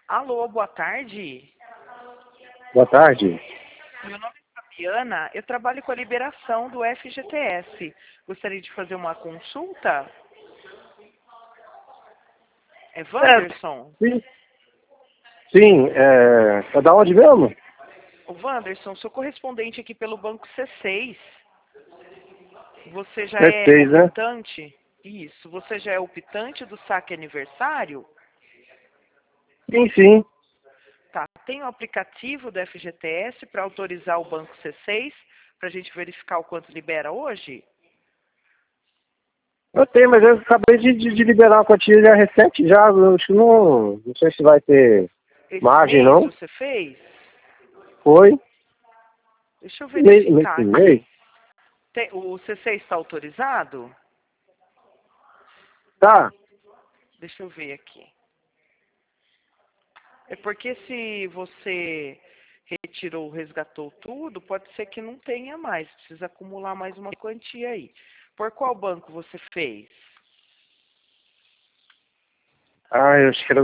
Alô, boa tarde. Boa tarde. Meu nome é Fabiana, eu trabalho com a liberação do FGTS. Gostaria de fazer uma consulta? É Wanderson? Sim, sim, é da onde mesmo? O Wanderson, sou correspondente aqui pelo Banco C6. Você já é C6, né? optante? Isso, você já é optante do saque aniversário? Sim, sim. Tá, tem o aplicativo do FGTS para autorizar o Banco C6 para a gente verificar o quanto libera hoje? Eu tenho, mas eu acabei de liberar uma quantia já recente já. Eu acho que não sei se vai ter Esse margem, mês não. você fez? Foi. Deixa eu Nesse verificar mês? aqui. O C6 está autorizado? Tá. Deixa eu ver aqui. É porque se você retirou, resgatou tudo, pode ser que não tenha mais. Precisa acumular mais uma quantia aí. Por qual banco você fez? Ah, eu acho que era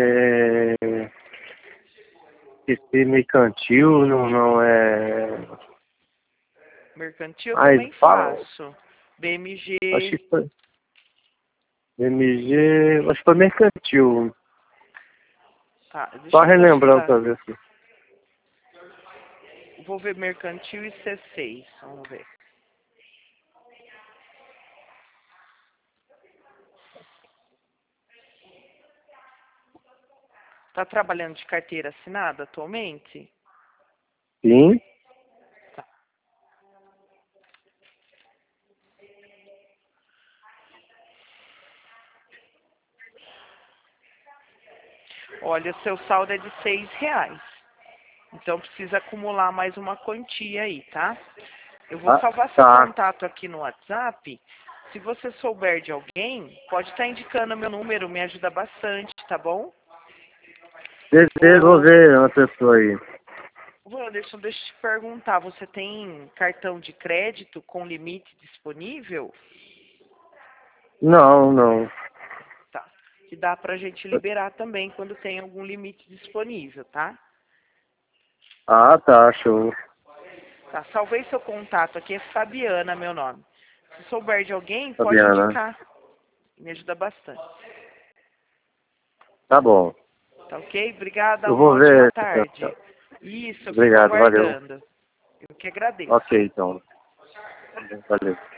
esse mercantil, não é... Mercantil eu Ai, também fala. faço. BMG. Acho que foi MG, acho que foi mercantil. Tá, Só deixa eu relembrando pesquisar. pra ver se... Vou ver mercantil e C6. Vamos ver. Está trabalhando de carteira assinada atualmente? Sim. Tá. Olha, o seu saldo é de R$ 6. Então precisa acumular mais uma quantia aí, tá? Eu vou Ah, salvar seu tá. contato aqui no WhatsApp. Se você souber de alguém, pode estar indicando meu número, me ajuda bastante, tá bom? Vou Ô, ver uma pessoa aí. Wanderson, deixa eu te perguntar, você tem cartão de crédito com limite disponível? Não. Tá. Que dá pra gente liberar também quando tem algum limite disponível, tá? Ah, tá, show. Tá, salvei seu contato aqui, é Fabiana, meu nome. Se souber de alguém, pode Fabiana. indicar. Me ajuda bastante. Tá bom. Tá ok? Obrigada, Eu uma vou ótima ver. tarde. Isso, eu fico Obrigado, valeu. aguardando. Eu que agradeço. Ok, então. Valeu.